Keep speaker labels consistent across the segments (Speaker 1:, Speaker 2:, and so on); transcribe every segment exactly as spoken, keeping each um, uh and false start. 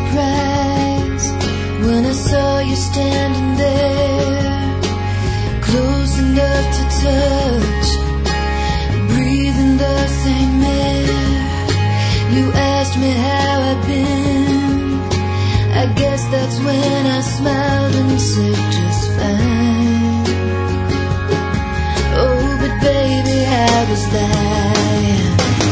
Speaker 1: surprise when I saw you standing there, close enough to touch, breathing the same air. You asked me how I'd been. I guess that's when I smiled and said just fine. Oh, but baby, how was that?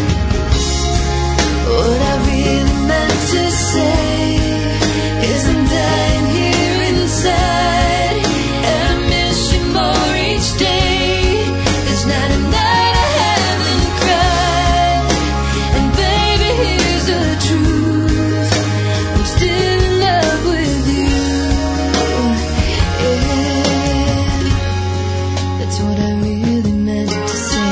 Speaker 1: What I really meant to say is I'm dying here inside, and I miss you more each day. There's not a night I haven't cried, and baby, here's the truth, I'm still in love with you. Yeah, that's what I really meant to say.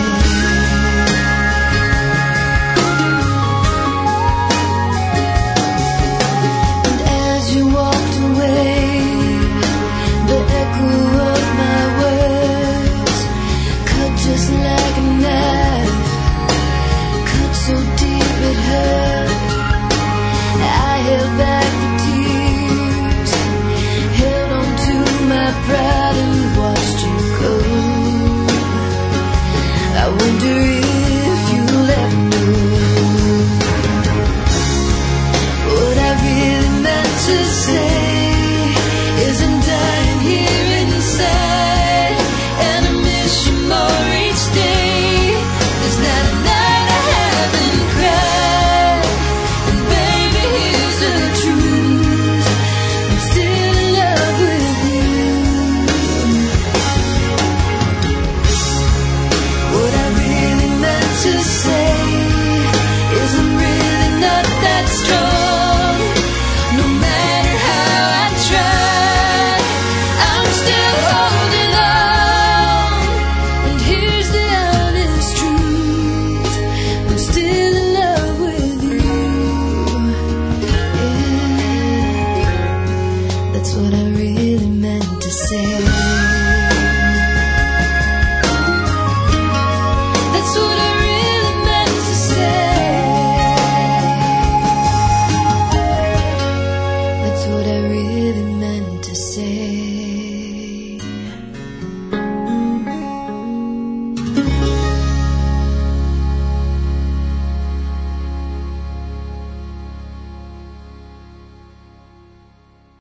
Speaker 1: Just like a knife, cut so deep it hurt. I held back the tears, held on to my pride and watched you go. I wonder if you'll ever know what I really meant to say is I'm dying here inside, and I miss you more each day. There's not a night I haven't cried, and baby, here's the truth, I'm still in love with you. What I really meant to say is I'm really not that strong. No matter how I try, I'm still holding on. And here's the honest truth, I'm still in love with you. Yeah, that's what I really meant to say.